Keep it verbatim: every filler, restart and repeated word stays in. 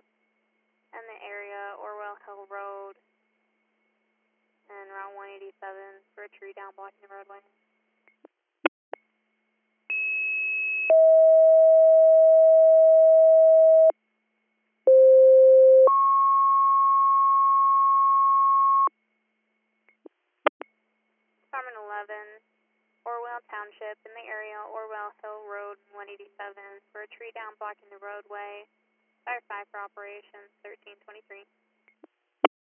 Township in the area, Orwell Hill Road and Route one eighty-seven for a tree down blocking the roadway. Department eleven, Orwell Township in the area, Orwell Hill Road one eighty-seven for a tree down blocking the roadway. Fire five for operations thirteen twenty-three.